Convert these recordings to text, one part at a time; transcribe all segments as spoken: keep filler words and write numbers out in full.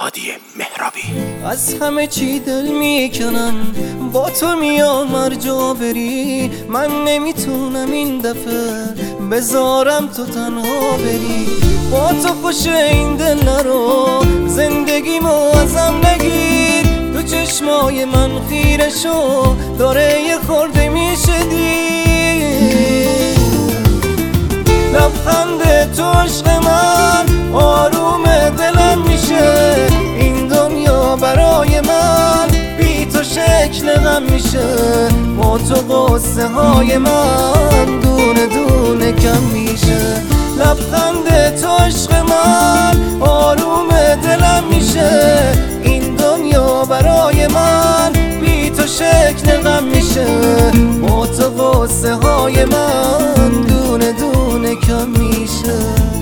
هادی مهرابی. از همه چی دل میکنن با تو میام هر جا بری، من نمیتونم این دفعه بذارم تو تنها بری. با تو خوش این دل نرو، زندگیمو ازم نگیر. تو چشمای من خیره شو، داره یه خورده میشه دیر. لبخند تو عشق من آروم دلم میشه، این دنیا برای من بی تو شکل غم میشه. با تو قصه های من دونه دونه کم میشه. لبخند تو عشق من آروم دلم میشه، این دنیا برای من بی تو شکل غم میشه. با تو قصه های من دونه دونه کم میشه.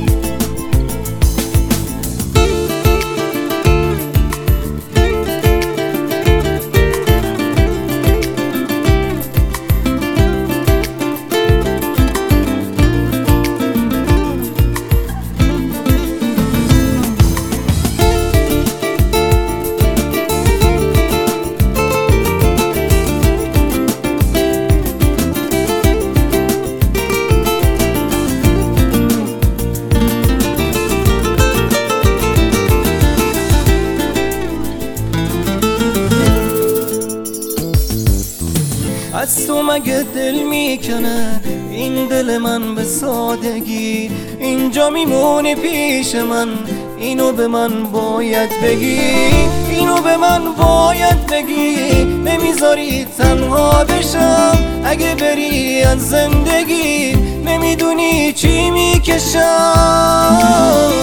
از تو مگه دل میکنه این دل من به سادگی؟ اینجا میمونی پیش من، اینو به من باید بگی، اینو به من باید بگی. نمیذاری تنها بشم اگه بری از زندگی، نمیدونی چی میکشم.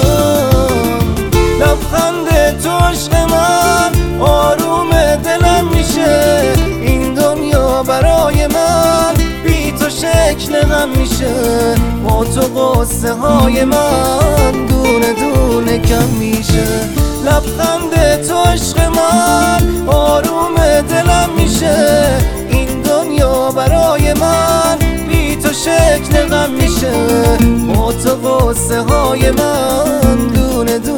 لبخند تو عشق من آروم دلم میشه، این دنیا برای من بی تو شکل غم میشه. با تو قصه های من دونه دونه کم میشه. لبخند تو عشق من آروم دلم میشه، این دنیا برای من بی تو شکل غم میشه. با تو قصه های من دونه دونه